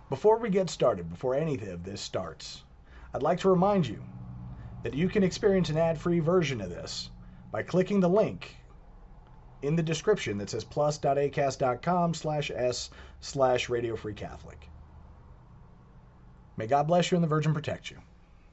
Before we get started, before any of this starts, I'd like to remind you that you can experience an ad-free version of this by clicking the link in the description that says plus.acast.com/s/Radio Free Catholic. May God bless you and the Virgin protect you.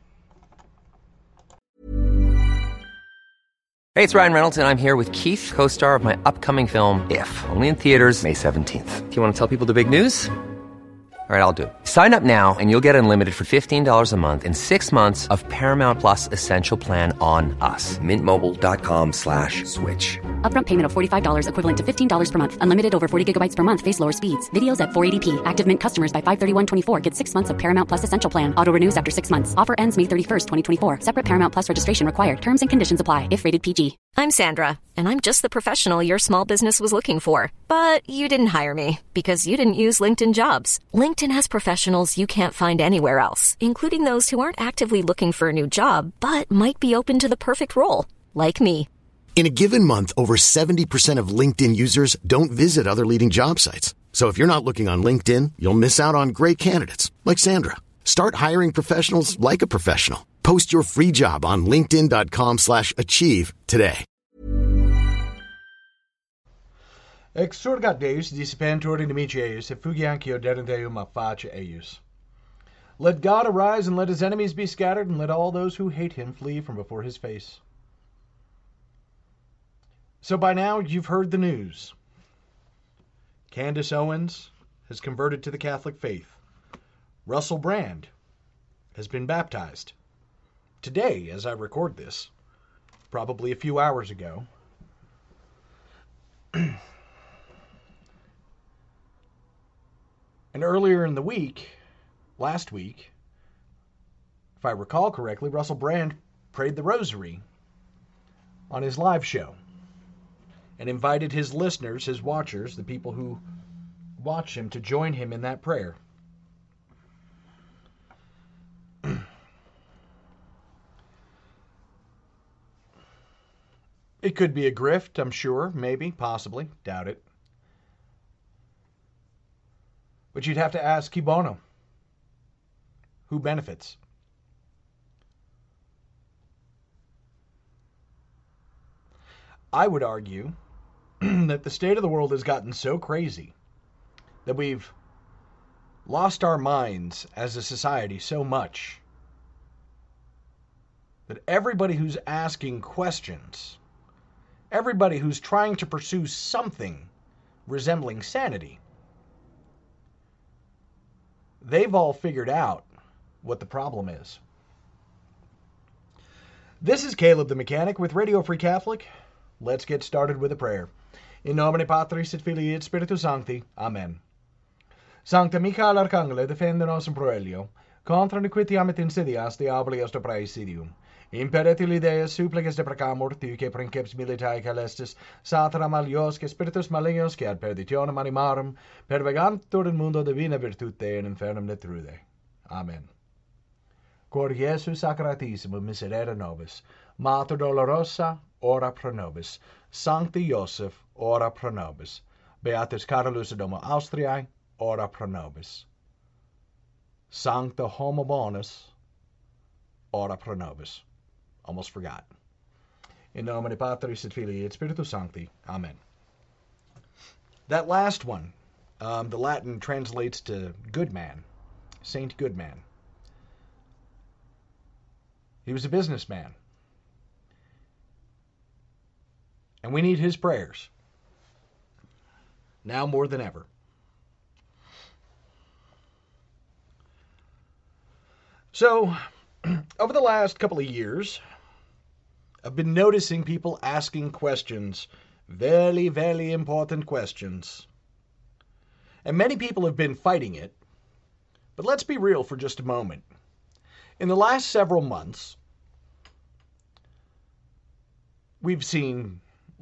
Hey, it's Ryan Reynolds, and I'm here with Keith, co-star of my upcoming film, If, only in theaters May 17th. Do you want to tell people the big news? All right, I'll do it. Sign up now and you'll get unlimited for $15 a month and 6 months of Paramount Plus Essential Plan on us. MintMobile.com/switch. Upfront payment of $45 equivalent to $15 per month. Unlimited over 40 gigabytes per month. Face lower speeds. Videos at 480p. Active Mint customers by 531.24 get 6 months of Paramount Plus Essential Plan. Auto renews after 6 months. Offer ends May 31st, 2024. Separate Paramount Plus registration required. Terms and conditions apply if rated PG. I'm Sandra, and I'm just the professional your small business was looking for. But you didn't hire me because you didn't use LinkedIn Jobs. LinkedIn has professionals you can't find anywhere else, including those who aren't actively looking for a new job, but might be open to the perfect role, like me. In a given month, over 70% of LinkedIn users don't visit other leading job sites. So if you're not looking on LinkedIn, you'll miss out on great candidates like Sandra. Start hiring professionals like a professional. Post your free job on linkedin.com/achieve today. Exurgat Deus dissipantur inimici eius, et fugiancio derum Deum a face eius. Let God arise, and let his enemies be scattered, and let all those who hate him flee from before his face. So by now, you've heard the news. Candace Owens has converted to the Catholic faith. Russell Brand has been baptized. Today, as I record this, probably a few hours ago. And earlier in the week, last week, if I recall correctly, Russell Brand prayed the rosary on his live show and invited his listeners, his watchers, the people who watch him, to join him in that prayer. It could be a grift, I'm sure, maybe, possibly, doubt it. But you'd have to ask, qui bono? Who benefits? I would argue that the state of the world has gotten so crazy that we've lost our minds as a society so much that everybody who's asking questions, everybody who's trying to pursue something resembling sanity, they've all figured out what the problem is. This is Caleb the Mechanic with Radio Free Catholic. Let's get started with a prayer. In nomine Patris et Filii et Spiritus Sancti. Amen. Sancta Michael Arcangelo, defende nos in proelio, contra nequitiam et insidias diaboli est praesidium. Imperet ideas supplices deprecamur, tuque princeps militae celestis, satana maliosque spiritus malignos, que ad perditionem animarum, pervegantur in mundo divina virtute in infernum detrude. Amen. Cor Iesus sacratissimum miserere nobis, Mater dolorosa, ora pro nobis, Sancti Joseph, ora pro nobis, Beatus Carolus Domo Austriae, ora pro nobis, Sancta Homo Bonus, ora pro nobis. Almost forgot. In nomine Patris et Filii et Spiritus Sancti. Amen. That last one, the Latin translates to good man, Saint Goodman. He was a businessman. And we need his prayers, now more than ever. So, over the last couple of years, I've been noticing people asking questions, very, very important questions. And many people have been fighting it. But let's be real for just a moment. In the last several months, we've seen,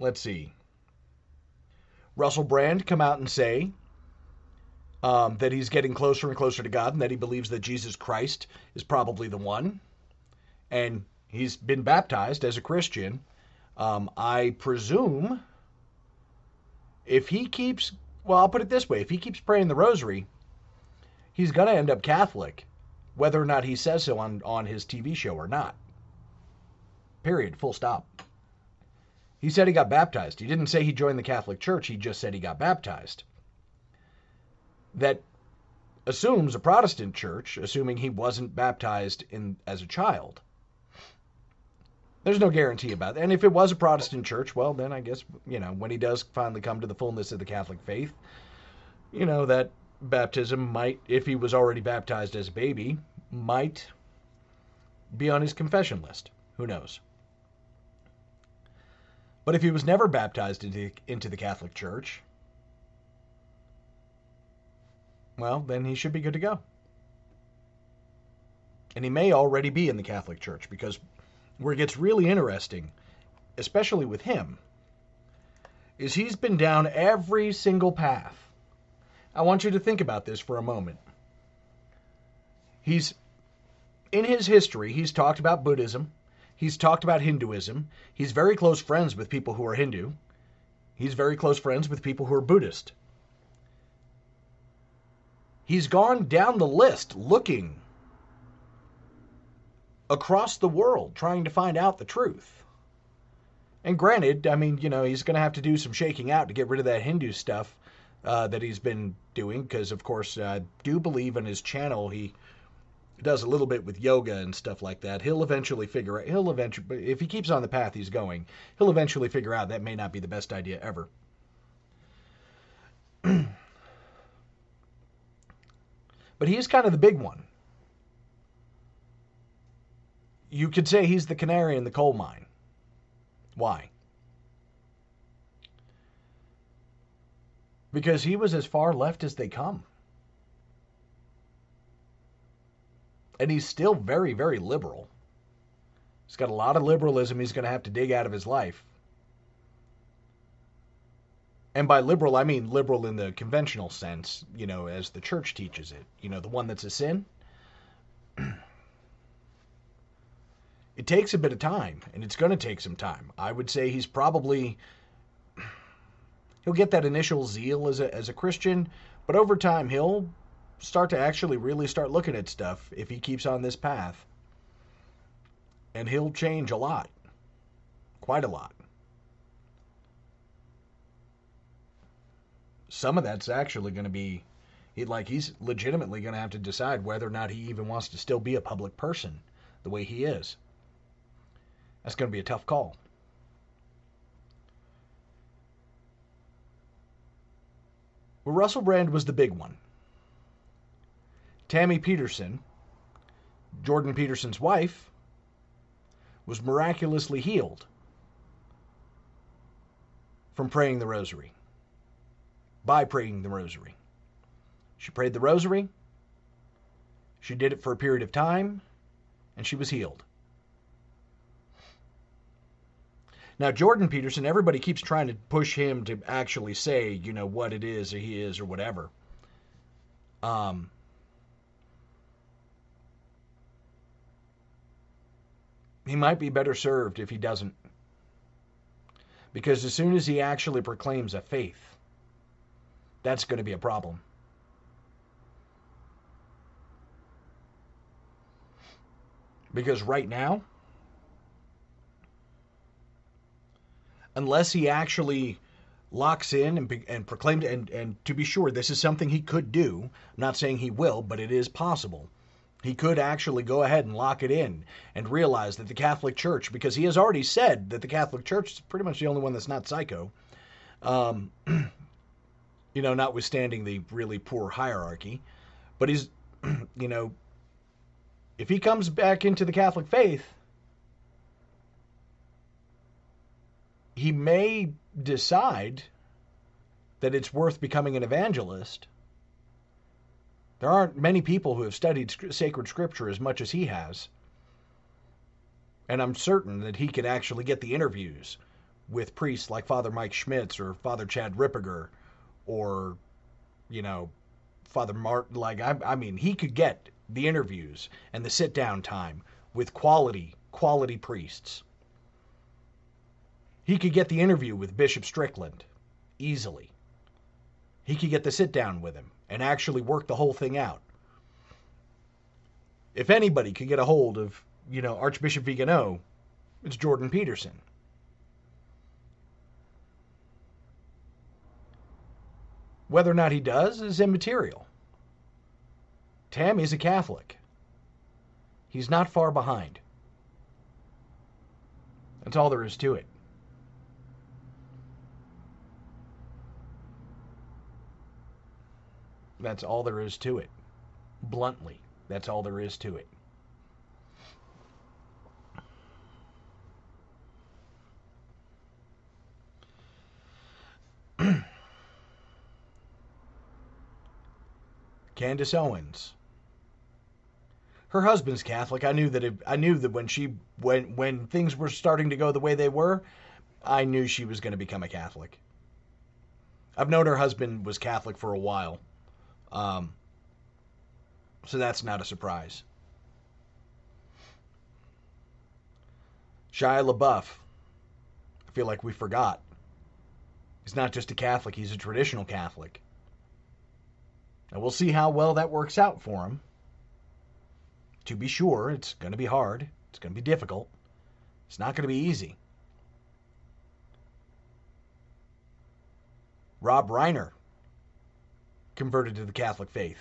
Russell Brand come out and say that he's getting closer and closer to God and that he believes that Jesus Christ is probably the one. And he's been baptized as a Christian. I presume if he keeps, well, I'll put it this way. If he keeps praying the rosary, he's going to end up Catholic, whether or not he says so on his TV show or not. Period. Full stop. He said he got baptized. He didn't say he joined the Catholic Church. He just said he got baptized. That assumes a Protestant church, assuming he wasn't baptized as a child. There's no guarantee about that. And if it was a Protestant church, well, then I guess, when he does finally come to the fullness of the Catholic faith, that baptism might, if he was already baptized as a baby, might be on his confession list. Who knows? But if he was never baptized into the Catholic Church, well, then he should be good to go. And he may already be in the Catholic Church, because where it gets really interesting, especially with him, is he's been down every single path. I want you to think about this for a moment. In his history, he's talked about Buddhism. He's talked about Hinduism. He's very close friends with people who are Hindu. He's very close friends with people who are Buddhist. He's gone down the list looking across the world trying to find out the truth. And granted, he's going to have to do some shaking out to get rid of that Hindu stuff that he's been doing, because, of course, I do believe on his channel he does a little bit with yoga and stuff like that. He'll eventually figure out, if he keeps on the path he's going, he'll eventually figure out that may not be the best idea ever. But he's kind of the big one. You could say he's the canary in the coal mine. Why? Because he was as far left as they come. And he's still very, very liberal. He's got a lot of liberalism he's going to have to dig out of his life. And by liberal, I mean liberal in the conventional sense, as the church teaches it. The one that's a sin. It takes a bit of time, and it's going to take some time. I would say he'll get that initial zeal as a Christian, but over time he'll start to actually really start looking at stuff if he keeps on this path. And he'll change a lot. Quite a lot. Some of that's actually going to be, he's legitimately going to have to decide whether or not he even wants to still be a public person the way he is. That's going to be a tough call. Well, Russell Brand was the big one. Tammy Peterson, Jordan Peterson's wife, was miraculously healed from praying the rosary. By praying the rosary. She prayed the rosary, she did it for a period of time, and she was healed. Now, Jordan Peterson, everybody keeps trying to push him to actually say, what it is, or he is, or whatever. He might be better served if he doesn't. Because as soon as he actually proclaims a faith, that's going to be a problem. Because right now, unless he actually locks in and proclaims, and to be sure, this is something he could do. I'm not saying he will, but it is possible. He could actually go ahead and lock it in and realize that the Catholic Church, because he has already said that the Catholic Church is pretty much the only one that's not psycho, notwithstanding the really poor hierarchy. But he's, if he comes back into the Catholic faith, he may decide that it's worth becoming an evangelist. There aren't many people who have studied sacred scripture as much as he has. And I'm certain that he could actually get the interviews with priests like Father Mike Schmitz or Father Chad Ripperger or, Father Martin. He could get the interviews and the sit-down time with quality priests. He could get the interview with Bishop Strickland easily. He could get the sit-down with him and actually work the whole thing out. If anybody could get a hold of, Archbishop Vigano, it's Jordan Peterson. Whether or not he does is immaterial. Tammy's a Catholic. He's not far behind. That's all there is to it. That's all there is to it. Bluntly, that's all there is to it. Candace Owens. Her husband's Catholic. I knew that when things were starting to go the way they were, I knew she was going to become a Catholic. I've known her husband was Catholic for a while. So that's not a surprise. Shia LaBeouf. I feel like we forgot. He's not just a Catholic, he's a traditional Catholic. And we'll see how well that works out for him. To be sure, it's going to be hard. It's going to be difficult. It's not going to be easy. Rob Reiner converted to the Catholic faith.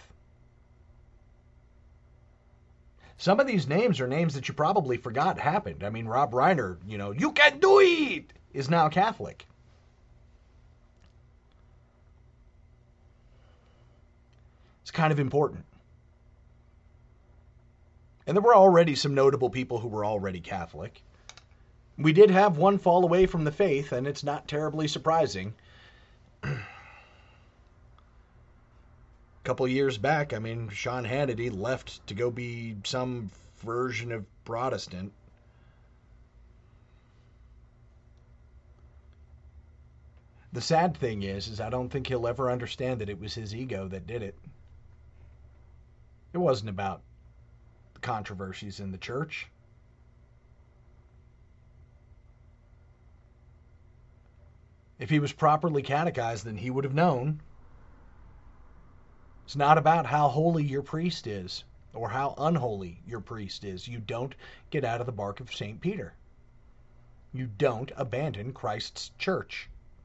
Some of these names are names that you probably forgot happened. I mean, Rob Reiner, you can do it, is now Catholic. It's kind of important. And there were already some notable people who were already Catholic. We did have one fall away from the faith, and it's not terribly surprising. A couple years back, Sean Hannity left to go be some version of Protestant. The sad thing is I don't think he'll ever understand that it was his ego that did it. It wasn't about the controversies in the church. If he was properly catechized, then he would have known. It's not about how holy your priest is or how unholy your priest is. You don't get out of the bark of St. Peter. You don't abandon Christ's church.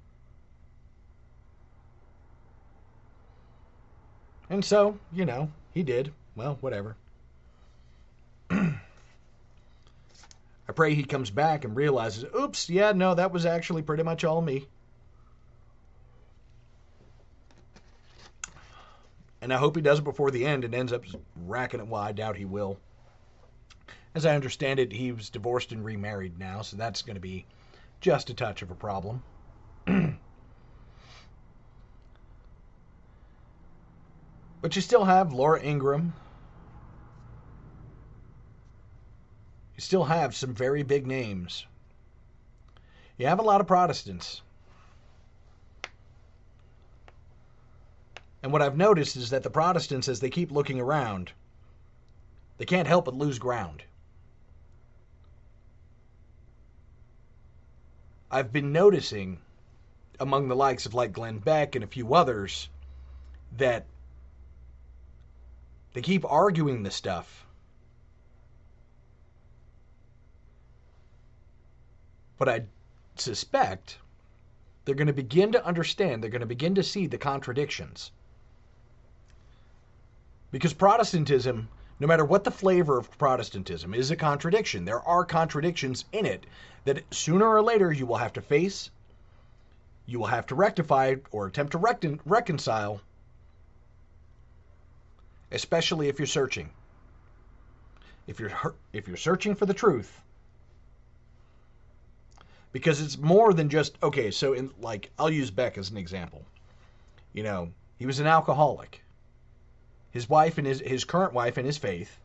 And so, he did. Well, whatever. I pray he comes back and realizes, oops, yeah, no, that was actually pretty much all me. And I hope he does it before the end and ends up racking it. Well, I doubt he will. As I understand it, he was divorced and remarried now, so that's going to be just a touch of a problem. But you still have Laura Ingraham. You still have some very big names. You have a lot of Protestants. And what I've noticed is that the Protestants, as they keep looking around, they can't help but lose ground. I've been noticing among the likes of like Glenn Beck and a few others that they keep arguing this stuff. But I suspect they're going to begin to understand, they're going to begin to see the contradictions. Because Protestantism, no matter what the flavor of Protestantism, is a contradiction. There are contradictions in it that sooner or later you will have to face, you will have to rectify or attempt to reconcile, especially if you're searching. If you're searching for the truth. Because it's more than just, okay, so I'll use Beck as an example. He was an alcoholic. His wife and his current wife and his faith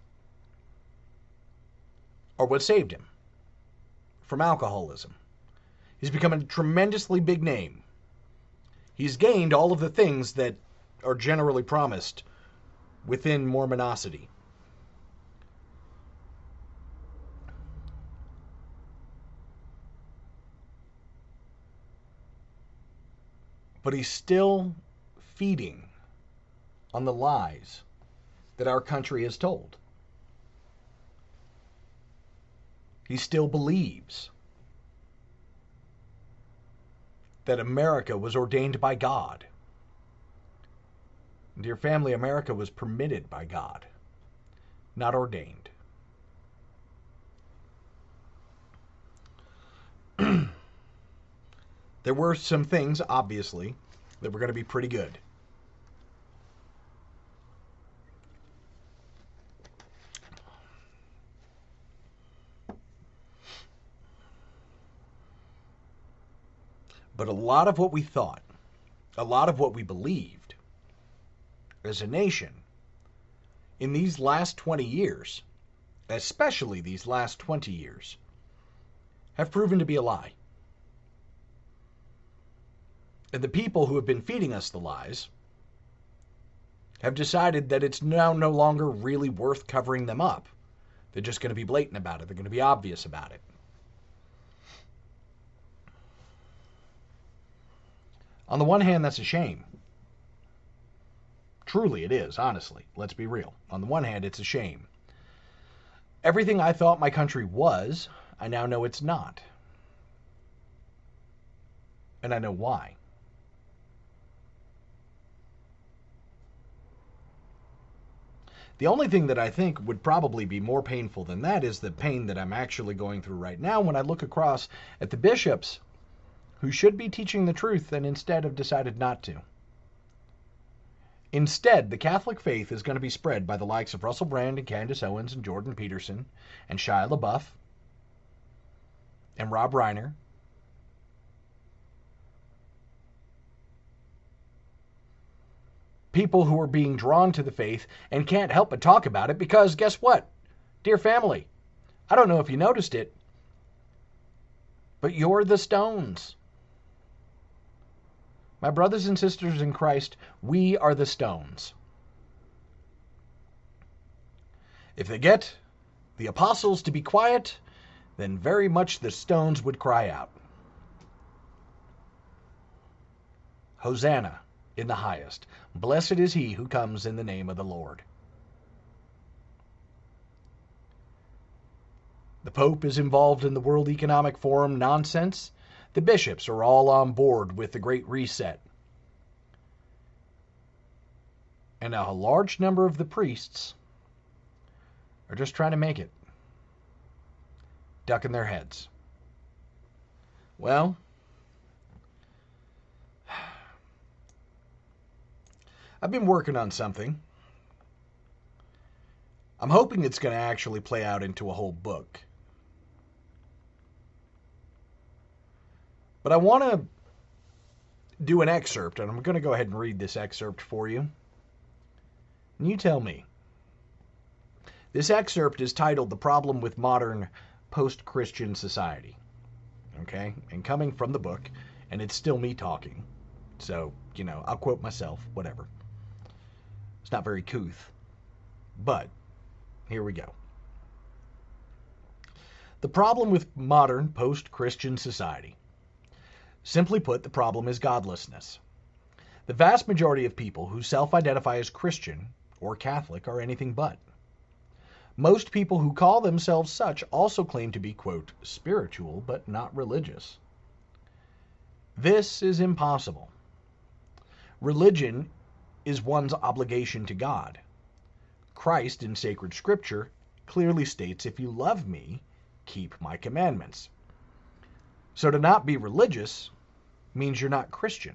are what saved him from alcoholism. He's become a tremendously big name. He's gained all of the things that are generally promised within Mormonosity. But he's still feeding on the lies that our country has told. He still believes that America was ordained by God. Dear family, America was permitted by God, not ordained. There were some things, obviously, that were going to be pretty good. But a lot of what we thought, a lot of what we believed as a nation in these last 20 years, especially these last 20 years, have proven to be a lie. And the people who have been feeding us the lies have decided that it's now no longer really worth covering them up. They're just going to be blatant about it. They're going to be obvious about it. On the one hand, that's a shame. Truly it is, honestly. Let's be real. On the one hand, it's a shame. Everything I thought my country was, I now know it's not. And I know why. The only thing that I think would probably be more painful than that is the pain that I'm actually going through right now when I look across at the bishops who should be teaching the truth and instead have decided not to. Instead, the Catholic faith is going to be spread by the likes of Russell Brand and Candace Owens and Jordan Peterson and Shia LaBeouf and Rob Reiner. People who are being drawn to the faith and can't help but talk about it because, guess what? Dear family, I don't know if you noticed it, but you're the stones. My brothers and sisters in Christ, we are the stones. If they get the apostles to be quiet, then very much the stones would cry out. Hosanna in the highest. Blessed is he who comes in the name of the Lord. The Pope is involved in the World Economic Forum nonsense. The bishops are all on board with the Great Reset. And a large number of the priests are just trying to make it. Ducking their heads. Well, I've been working on something. I'm hoping it's going to actually play out into a whole book. But I want to do an excerpt, and I'm going to go ahead and read this excerpt for you. And you tell me. This excerpt is titled The Problem with Modern Post-Christian Society. Okay? And coming from the book, and it's still me talking. So, I'll quote myself, whatever. It's not very couth. But, here we go. The problem with modern post-Christian society. Simply put, the problem is godlessness. The vast majority of people who self-identify as Christian or Catholic are anything but. Most people who call themselves such also claim to be, quote, spiritual, but not religious. This is impossible. Religion is one's obligation to God. Christ in sacred scripture clearly states, if you love me, keep my commandments. So to not be religious means you're not Christian.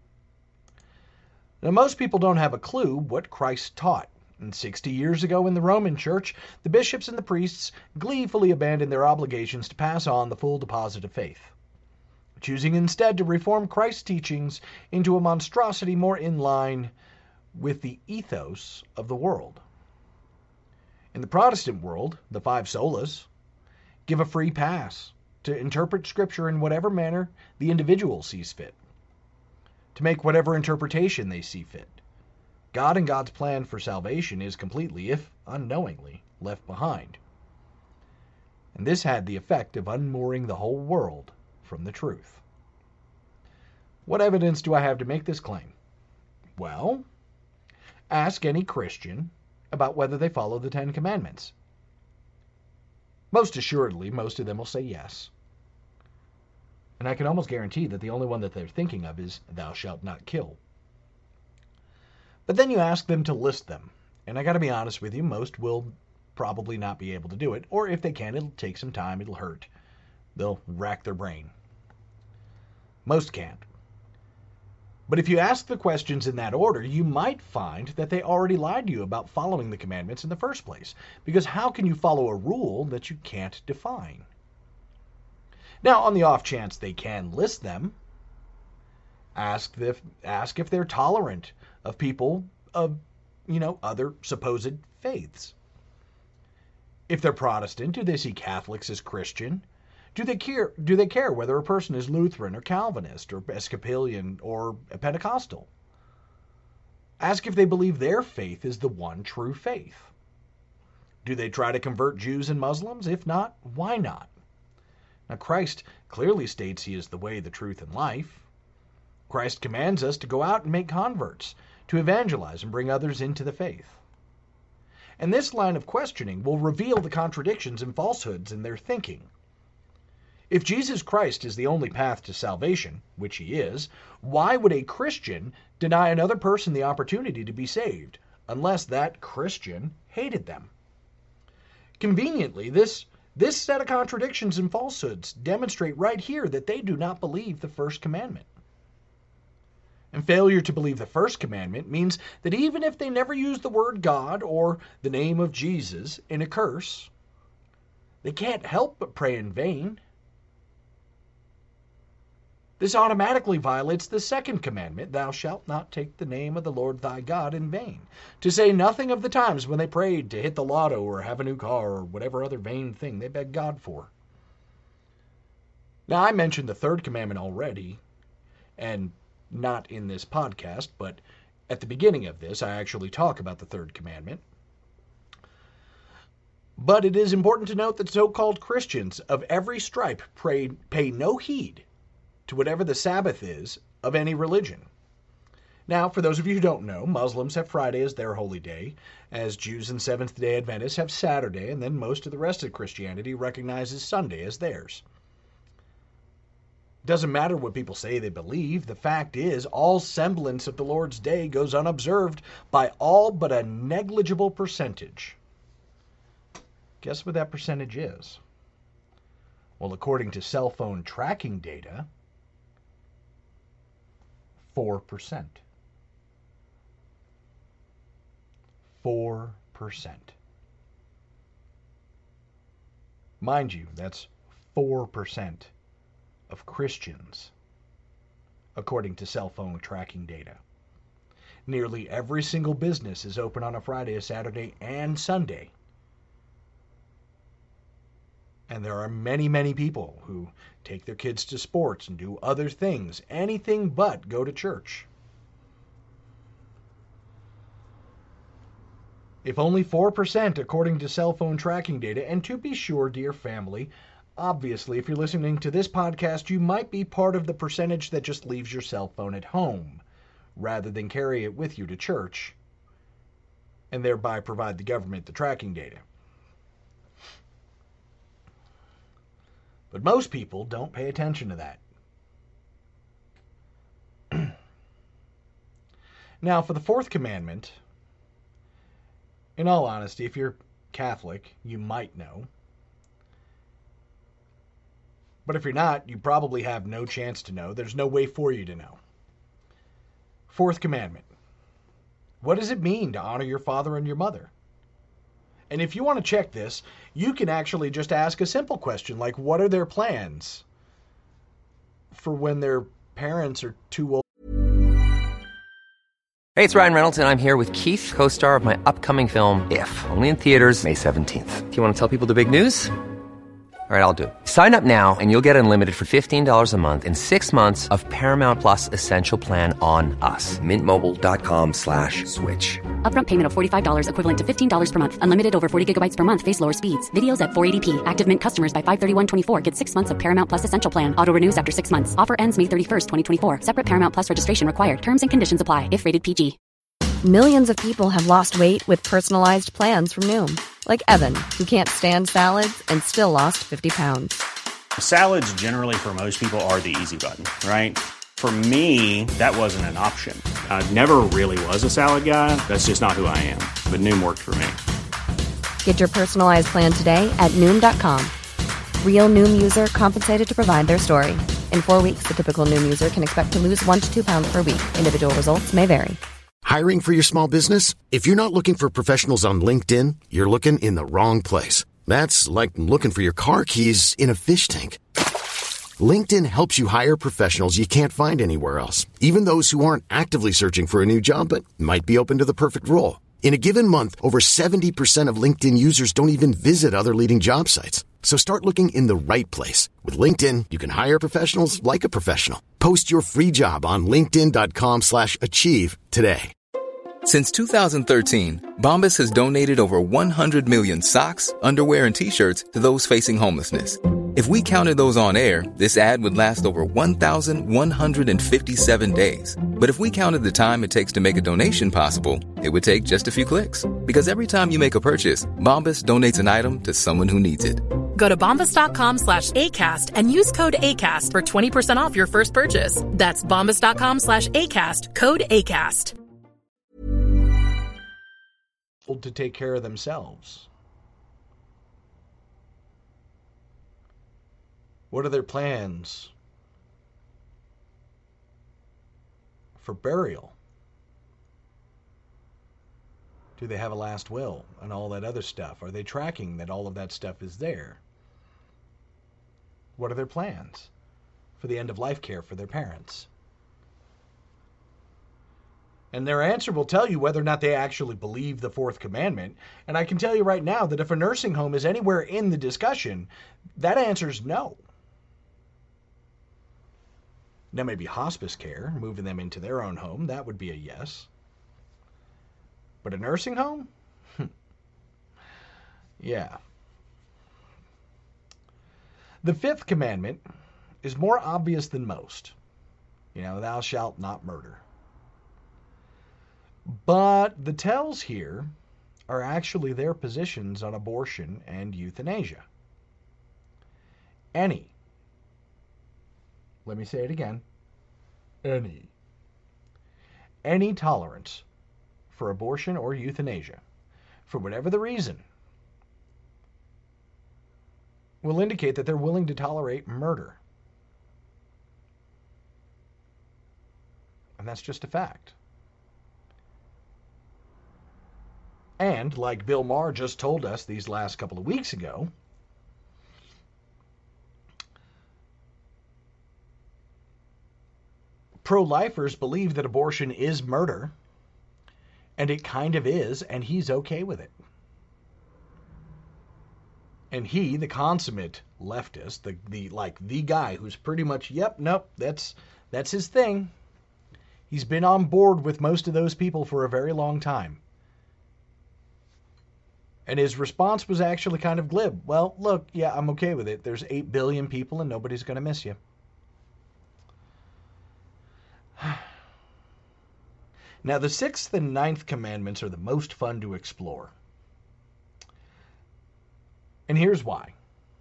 Now, most people don't have a clue what Christ taught. And 60 years ago in the Roman Church, the bishops and the priests gleefully abandoned their obligations to pass on the full deposit of faith, choosing instead to reform Christ's teachings into a monstrosity more in line with the ethos of the world. In the Protestant world, the five solas give a free pass to interpret Scripture in whatever manner the individual sees fit, to make whatever interpretation they see fit. God and God's plan for salvation is completely, if unknowingly, left behind. And this had the effect of unmooring the whole world from the truth. What evidence do I have to make this claim? Well, ask any Christian about whether they follow the Ten Commandments. Most assuredly, most of them will say yes. And I can almost guarantee that the only one that they're thinking of is, thou shalt not kill. But then you ask them to list them. And I got to be honest with you, most will probably not be able to do it. Or if they can, it'll take some time, it'll hurt. They'll rack their brain. Most can't. But if you ask the questions in that order, you might find that they already lied to you about following the commandments in the first place. Because how can you follow a rule that you can't define? Now, on the off chance they can list them, ask if they're tolerant of people of, other supposed faiths. If they're Protestant, do they see Catholics as Christian? Do they care whether a person is Lutheran or Calvinist or Episcopalian or Pentecostal? Ask if they believe their faith is the one true faith. Do they try to convert Jews and Muslims? If not, why not? Now, Christ clearly states he is the way, the truth, and life. Christ commands us to go out and make converts, to evangelize and bring others into the faith. And this line of questioning will reveal the contradictions and falsehoods in their thinking. If Jesus Christ is the only path to salvation, which he is, why would a Christian deny another person the opportunity to be saved, unless that Christian hated them? Conveniently, this set of contradictions and falsehoods demonstrate right here that they do not believe the first commandment. And failure to believe the first commandment means that even if they never use the word God or the name of Jesus in a curse, they can't help but pray in vain. This automatically violates the second commandment, thou shalt not take the name of the Lord thy God in vain, to say nothing of the times when they prayed to hit the lotto or have a new car or whatever other vain thing they begged God for. Now, I mentioned the third commandment already, and not in this podcast, but at the beginning of this, I actually talk about the third commandment. But it is important to note that so-called Christians of every stripe pay no heed to whatever the Sabbath is of any religion. Now, for those of you who don't know, Muslims have Friday as their holy day, as Jews and Seventh-day Adventists have Saturday, and then most of the rest of Christianity recognizes Sunday as theirs. It doesn't matter what people say they believe. The fact is, all semblance of the Lord's day goes unobserved by all but a negligible percentage. Guess what that percentage is? Well, according to cell phone tracking data, 4%. 4%. Mind you, that's 4% of Christians, according to cell phone tracking data. Nearly every single business is open on a Friday, a Saturday, and Sunday. And there are many, many people who take their kids to sports and do other things, anything but go to church. If only 4%, according to cell phone tracking data, and to be sure, dear family, obviously, if you're listening to this podcast, you might be part of the percentage that just leaves your cell phone at home, rather than carry it with you to church, and thereby provide the government the tracking data. But most people don't pay attention to that. Now, for the fourth commandment, in all honesty, if you're Catholic, you might know. But if you're not, you probably have no chance to know. There's no way for you to know. Fourth commandment. What does it mean to honor your father and your mother? And if you want to check this, you can actually just ask a simple question like, what are their plans for when their parents are too old? Hey, it's Ryan Reynolds, and I'm here with Keith, co-star of my upcoming film, If, only in theaters May 17th. Do you want to tell people the big news? All right, I'll do it. Sign up now and you'll get unlimited for $15 a month and 6 months of Paramount Plus Essential Plan on us. MintMobile.com/switch. Upfront payment of $45 equivalent to $15 per month. Unlimited over 40 gigabytes per month. Face lower speeds. Videos at 480p. Active Mint customers by 531.24 get 6 months of Paramount Plus Essential Plan. Auto renews after 6 months. Offer ends May 31st, 2024. Separate Paramount Plus registration required. Terms and conditions apply if rated PG. Millions of people have lost weight with personalized plans from Noom. Like Evan, who can't stand salads and still lost 50 pounds. Salads generally for most people are the easy button, right? For me, that wasn't an option. I never really was a salad guy. That's just not who I am. But Noom worked for me. Get your personalized plan today at Noom.com. Real Noom user compensated to provide their story. In 4 weeks, the typical Noom user can expect to lose 1 to 2 pounds per week. Individual results may vary. Hiring for your small business? If you're not looking for professionals on LinkedIn, you're looking in the wrong place. That's like looking for your car keys in a fish tank. LinkedIn helps you hire professionals you can't find anywhere else, even those who aren't actively searching for a new job but might be open to the perfect role. In a given month, over 70% of LinkedIn users don't even visit other leading job sites. So start looking in the right place. With LinkedIn, you can hire professionals like a professional. Post your free job on linkedin.com/achieve today. Since 2013, Bombas has donated over 100 million socks, underwear, and T-shirts to those facing homelessness. If we counted those on air, this ad would last over 1,157 days. But if we counted the time it takes to make a donation possible, it would take just a few clicks. Because every time you make a purchase, Bombas donates an item to someone who needs it. Go to bombas.com/ACAST and use code ACAST for 20% off your first purchase. That's bombas.com/ACAST, code ACAST. To take care of themselves. What are their plans for burial? Do they have a last will and all that other stuff? Are they tracking that all of that stuff is there? What are their plans for the end of life care for their parents? And their answer will tell you whether or not they actually believe the fourth commandment. And I can tell you right now that if a nursing home is anywhere in the discussion, that answer is no. Now maybe hospice care, moving them into their own home, that would be a yes. But a nursing home? Yeah. The fifth commandment is more obvious than most. Thou shalt not murder. But the tells here are actually their positions on abortion and euthanasia. Let me say it again, any tolerance for abortion or euthanasia, for whatever the reason, will indicate that they're willing to tolerate murder. And that's just a fact. And, like Bill Maher just told us these last couple of weeks ago, pro-lifers believe that abortion is murder, and it kind of is, and he's okay with it. And he, the consummate leftist, the guy who's pretty much, that's his thing. He's been on board with most of those people for a very long time. And his response was actually kind of glib. Well, look, yeah, I'm okay with it. There's 8 billion people and nobody's going to miss you. Now, the 6th and 9th commandments are the most fun to explore. And here's why.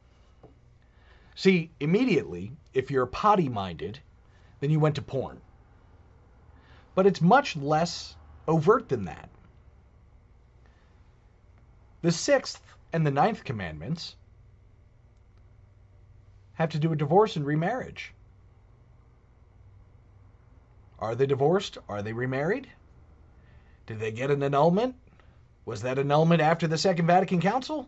See, immediately, if you're potty-minded, then you went to porn. But it's much less overt than that. The 6th and the 9th commandments have to do with divorce and remarriage. Are they divorced? Are they remarried? Did they get an annulment? Was that annulment after the Second Vatican Council?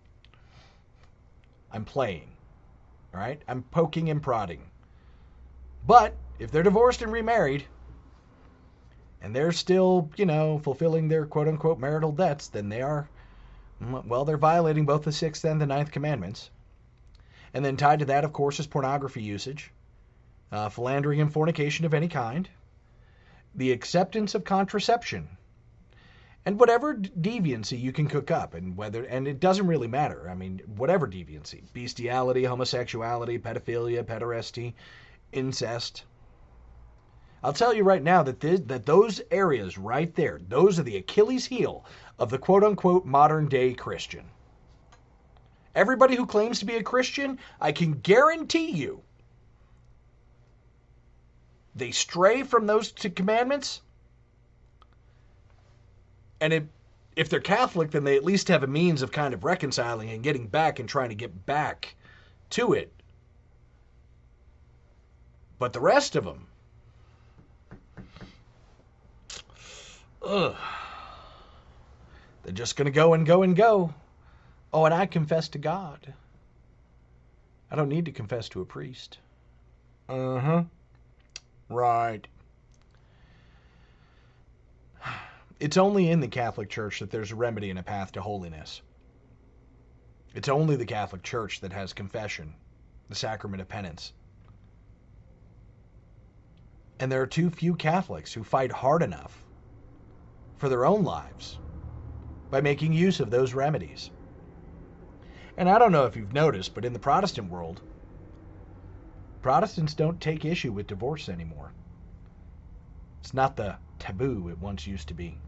I'm playing, all right? I'm poking and prodding. But if they're divorced and remarried, and they're still, fulfilling their quote-unquote marital debts, then they are, they're violating both the 6th and the 9th commandments. And then tied to that, of course, is pornography usage, philandering and fornication of any kind, the acceptance of contraception, and whatever deviancy you can cook up, and it doesn't really matter. I mean, whatever deviancy, bestiality, homosexuality, pedophilia, pederasty, incest. I'll tell you right now that those areas right there, those are the Achilles heel of the quote-unquote modern-day Christian. Everybody who claims to be a Christian, I can guarantee you, they stray from those two commandments. And if they're Catholic, then they at least have a means of kind of reconciling and getting back and trying to get back to it. But the rest of them, they're just going to go and go and go. Oh, and I confess to God. I don't need to confess to a priest. Right. It's only in the Catholic Church that there's a remedy and a path to holiness. It's only the Catholic Church that has confession, the sacrament of penance. And there are too few Catholics who fight hard enough for their own lives by making use of those remedies. And I don't know if you've noticed, but in the Protestant world, Protestants don't take issue with divorce anymore. It's not the taboo it once used to be.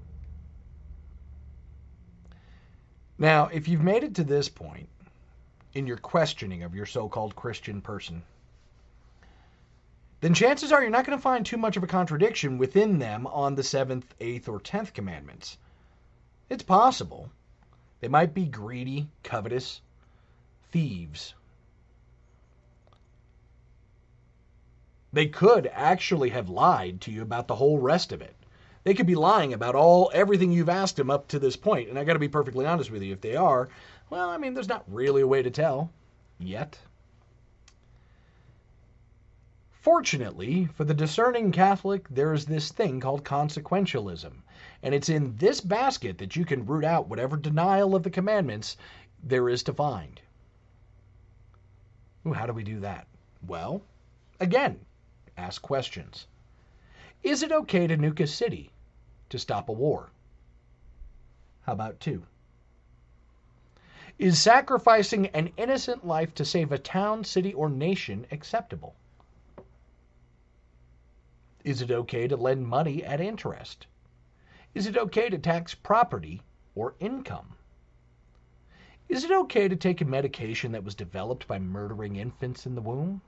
Now, if you've made it to this point in your questioning of your so-called Christian person, then chances are you're not going to find too much of a contradiction within them on the 7th, 8th, or 10th commandments. It's possible. They might be greedy, covetous, thieves. They could actually have lied to you about the whole rest of it. They could be lying about everything you've asked them up to this point. And I got to be perfectly honest with you. If they are, well, I mean, there's not really a way to tell yet. Fortunately, for the discerning Catholic, there is this thing called consequentialism. And it's in this basket that you can root out whatever denial of the commandments there is to find. Ooh, how do we do that? Well, again, ask questions. Is it okay to nuke a city to stop a war? How about 2? Is sacrificing an innocent life to save a town, city, or nation acceptable? Is it okay to lend money at interest? Is it okay to tax property or income? Is it okay to take a medication that was developed by murdering infants in the womb?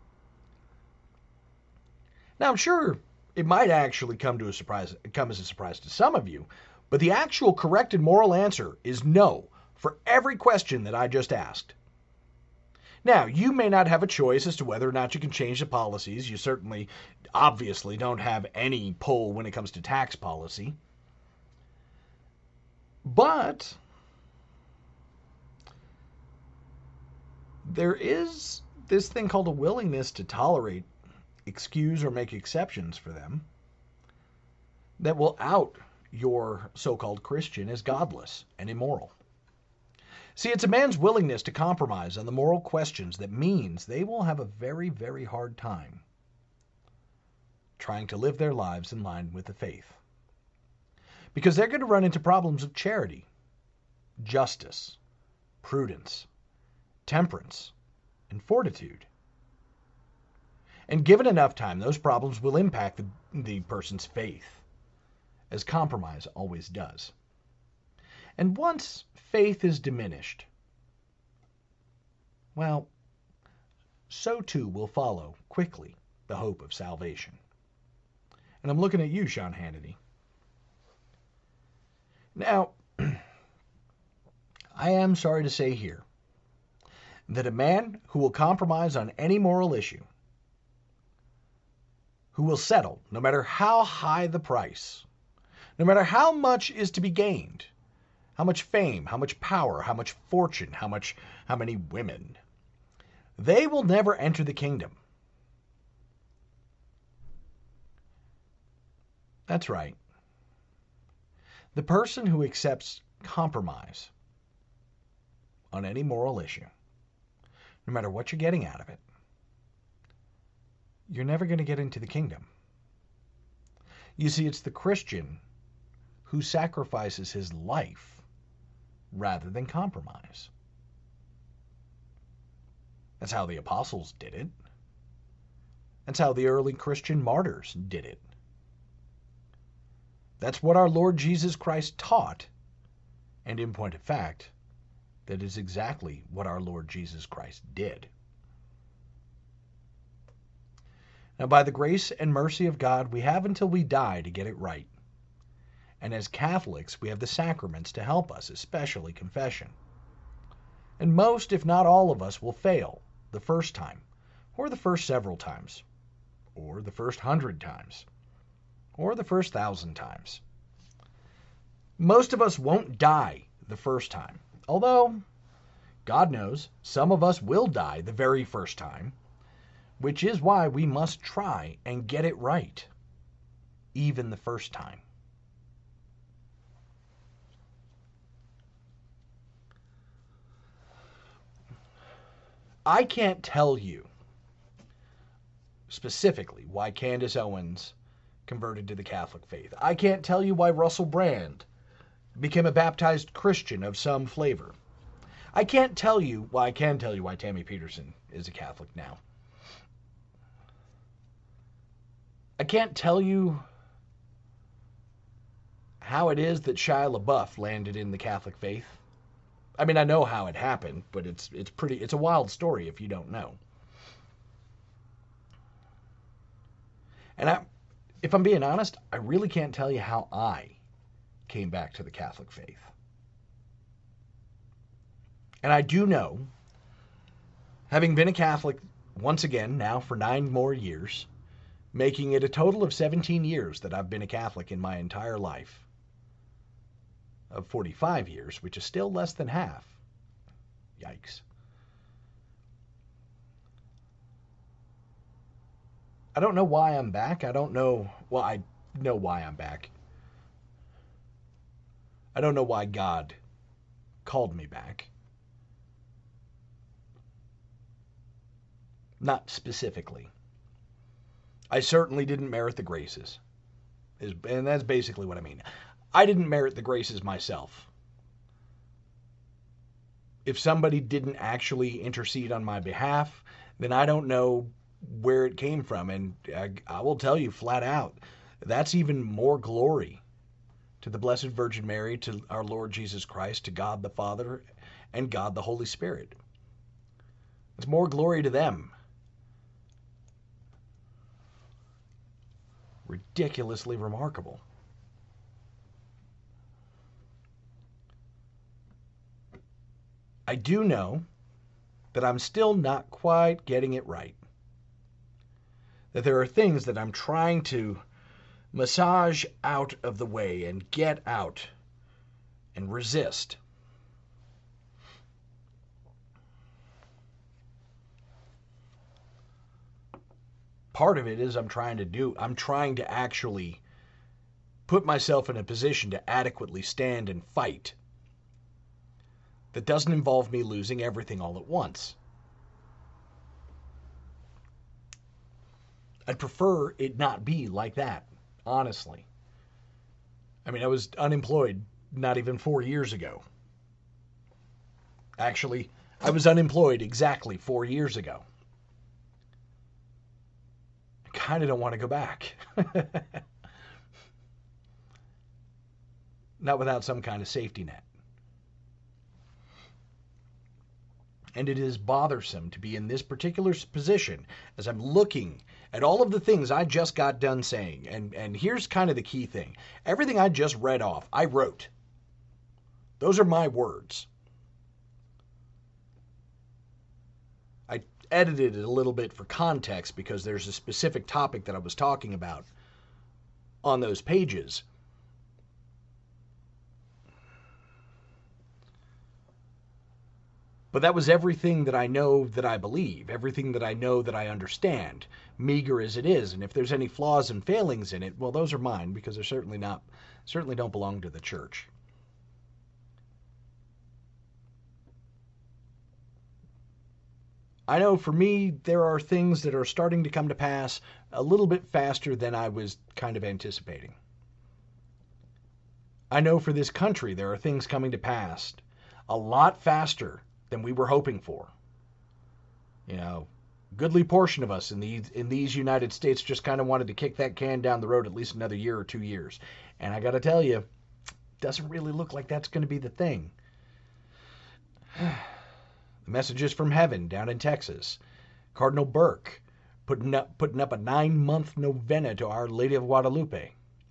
Now, I'm sure it might actually come as a surprise to some of you, but the actual correct and moral answer is no for every question that I just asked. Now, you may not have a choice as to whether or not you can change the policies. You certainly, obviously, don't have any pull when it comes to tax policy. But there is this thing called a willingness to tolerate, excuse, or make exceptions for them that will out your so-called Christian as godless and immoral. See, it's a man's willingness to compromise on the moral questions that means they will have a very, very hard time trying to live their lives in line with the faith. Because they're going to run into problems of charity, justice, prudence, temperance, and fortitude. And given enough time, those problems will impact the person's faith, as compromise always does. And once faith is diminished, well, so too will follow quickly the hope of salvation. And I'm looking at you, Sean Hannity. Now, I am sorry to say here that a man who will compromise on any moral issue, who will settle no matter how high the price, no matter how much is to be gained, how much fame, how much power, how much fortune, how many women, they will never enter the kingdom. That's right. The person who accepts compromise on any moral issue, no matter what you're getting out of it, you're never going to get into the kingdom. You see, it's the Christian who sacrifices his life rather than compromise. That's how the apostles did it. That's how the early Christian martyrs did it. That's what our Lord Jesus Christ taught. And in point of fact, that is exactly what our Lord Jesus Christ did. Now, by the grace and mercy of God, we have until we die to get it right. And as Catholics, we have the sacraments to help us, especially confession. And most, if not all of us, will fail the first time, or the first several times, or the first 100 times, or the first 1,000 times. Most of us won't die the first time, although, God knows, some of us will die the very first time, which is why we must try and get it right, even the first time. I can't tell you specifically why Candace Owens converted to the Catholic faith. I can't tell you why Russell Brand became a baptized Christian of some flavor. I can't tell you, well, I can tell you why Tammy Peterson is a Catholic now. I can't tell you how it is that Shia LaBeouf landed in the Catholic faith. I mean, I know how it happened, but it's a wild story if you don't know. And if I'm being honest, I really can't tell you how I came back to the Catholic faith. And I do know, having been a Catholic once again now for 9 more years, making it a total of 17 years that I've been a Catholic in my entire life, of 45 years, which is still less than half. Yikes. I don't know why I'm back. I don't know. Well, I know why I'm back. I don't know why God called me back. Not specifically. I certainly didn't merit the graces. And that's basically what I mean. I didn't merit the graces myself. If somebody didn't actually intercede on my behalf, then I don't know where it came from. And I will tell you flat out, that's even more glory to the Blessed Virgin Mary, to our Lord Jesus Christ, to God the Father, and God the Holy Spirit. It's more glory to them. Ridiculously remarkable. I do know that I'm still not quite getting it right. That there are things that I'm trying to massage out of the way and get out and resist. Part of it is I'm trying to actually put myself in a position to adequately stand and fight. That doesn't involve me losing everything all at once. I'd prefer it not be like that, honestly. I mean, I was unemployed not even 4 years ago. Actually, I was unemployed exactly 4 years ago. I kind of don't want to go back. Not without some kind of safety net. And it is bothersome to be in this particular position as I'm looking at all of the things I just got done saying. And here's kind of the key thing. Everything I just read off, I wrote. Those are my words. I edited it a little bit for context because there's a specific topic that I was talking about on those pages. But that was everything that I know that I believe, everything that I know that I understand, meager as it is. And if there's any flaws and failings in it, well, those are mine because they're certainly don't belong to the church. I know for me, there are things that are starting to come to pass a little bit faster than I was kind of anticipating. I know for this country, there are things coming to pass a lot faster than we were hoping for. You know, goodly portion of us in these United States just kind of wanted to kick that can down the road at least another year or 2 years. And I got to tell you, doesn't really look like that's going to be the thing. The messages from heaven down in Texas. Cardinal Burke putting up a 9-month novena to Our Lady of Guadalupe.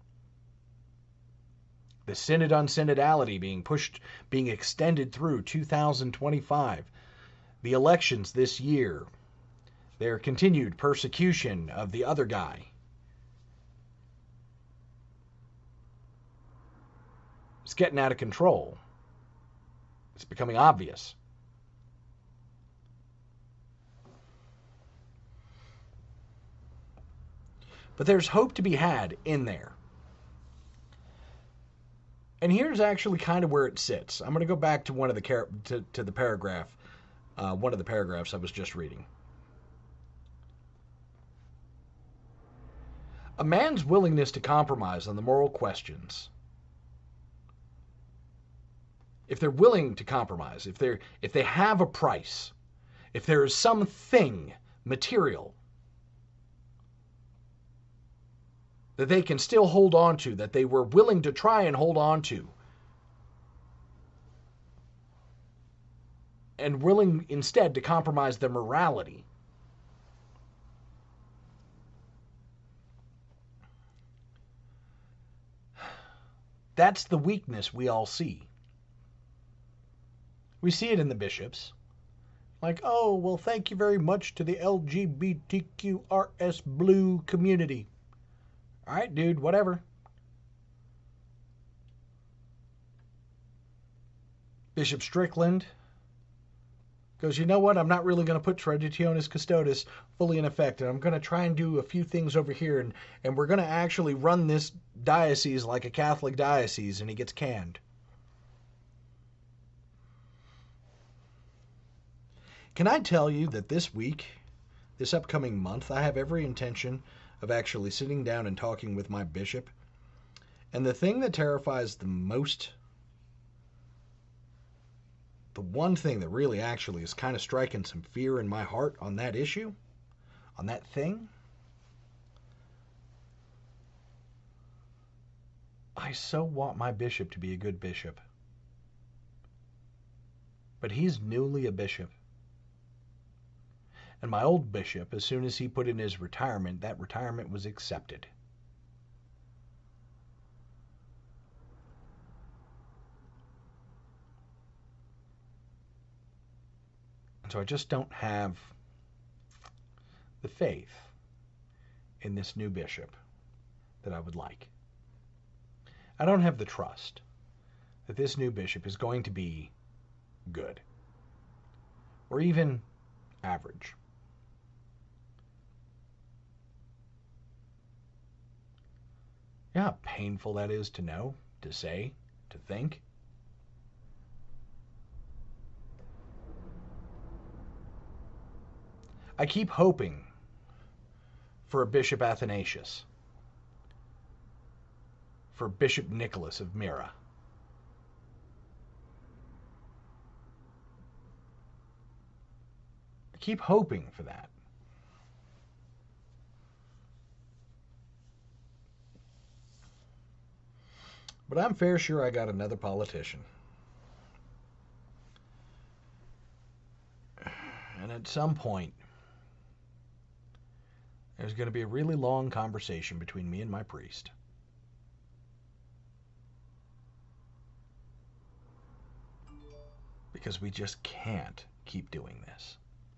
The Synod on Synodality being extended through 2025. The elections this year. Their continued persecution of the other guy. It's getting out of control. It's becoming obvious. But there's hope to be had in there. And here's actually kind of where it sits. I'm going to go back to one of the to the paragraph, one of the paragraphs I was just reading. A man's willingness to compromise on the moral questions, if they're willing to compromise, if they have a price, if there is something material that they can still hold on to, that they were willing to try and hold on to, and willing instead to compromise their morality, that's the weakness we all see. We see it in the bishops. Like, oh, well, thank you very much to the LGBTQRS blue community. All right, dude, whatever. Bishop Strickland goes, you know what? I'm not really going to put Traditionis Custodes fully in effect, and I'm going to try and do a few things over here, and we're going to actually run this diocese like a Catholic diocese, and he gets canned. Can I tell you that this week, this upcoming month, I have every intention of actually sitting down and talking with my bishop. And the thing that terrifies the most, the one thing that really actually is kind of striking some fear in my heart on that issue, on that thing, I so want my bishop to be a good bishop. But he's newly a bishop. And my old bishop, as soon as he put in his retirement, that retirement was accepted. And so I just don't have the faith in this new bishop that I would like. I don't have the trust that this new bishop is going to be good, or even average. You know how painful that is to know, to say, to think? I keep hoping for a Bishop Athanasius, for Bishop Nicholas of Myra. I keep hoping for that. But I'm fair sure I got another politician. And at some point, there's going to be a really long conversation between me and my priest. Because we just can't keep doing this.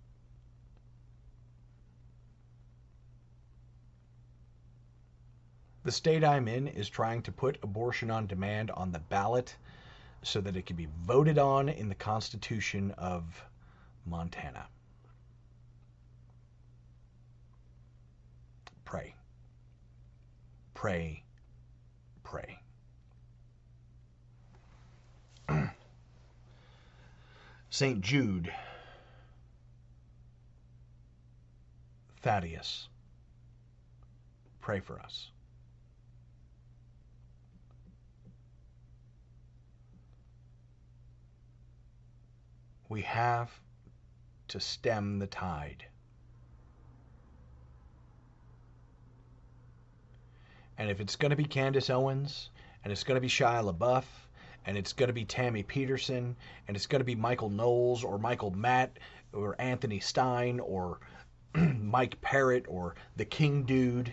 The state I'm in is trying to put abortion on demand on the ballot so that it can be voted on in the Constitution of Montana. Pray. Pray. Pray. St. Jude, Thaddeus, pray for us. We have to stem the tide. And if it's going to be Candace Owens, and it's going to be Shia LaBeouf, and it's going to be Tammy Peterson, and it's going to be Michael Knowles, or Michael Matt, or Anthony Stein, or Mike Parrott, or the King Dude,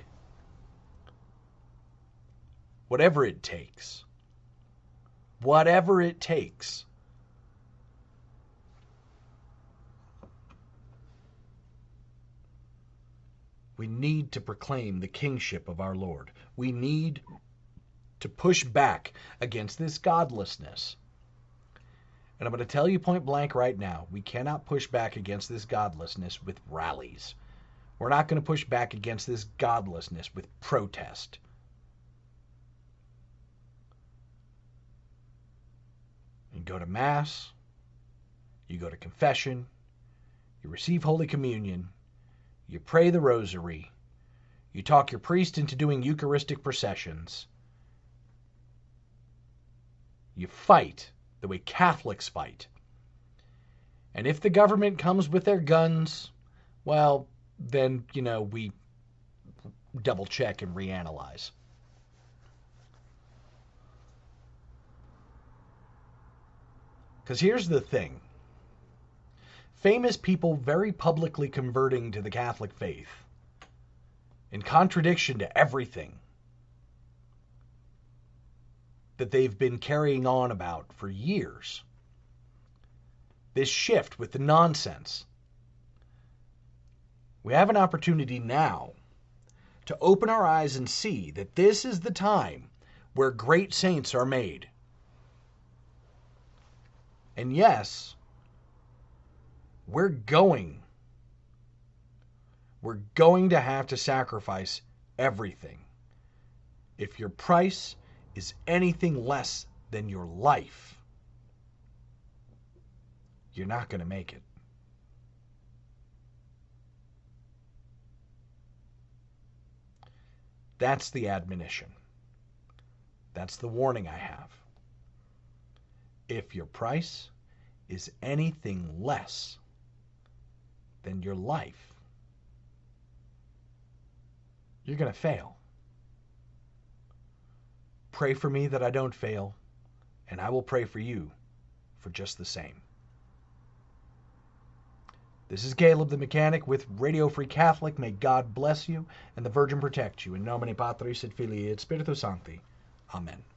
whatever it takes, we need to proclaim the kingship of our Lord. We need to push back against this godlessness. And I'm going to tell you point blank right now, we cannot push back against this godlessness with rallies. We're not going to push back against this godlessness with protest. You go to Mass, you go to confession, you receive Holy Communion, you pray the Rosary, you talk your priest into doing Eucharistic processions, you fight the way Catholics fight. And if the government comes with their guns, well, then, we double check and reanalyze. Because here's the thing. Famous people very publicly converting to the Catholic faith, in contradiction to everything that they've been carrying on about for years. This shift with the nonsense. We have an opportunity now to open our eyes and see that this is the time where great saints are made. And yes, we're going to have to sacrifice everything. If your price is anything less than your life, you're not going to make it. That's the admonition. That's the warning I have. If your price is anything less than your life, you're going to fail. Pray for me that I don't fail, and I will pray for you for just the same. This is Caleb the Mechanic with Radio Free Catholic. May God bless you and the Virgin protect you. In nomine Patris et Filii et Spiritus Sancti. Amen.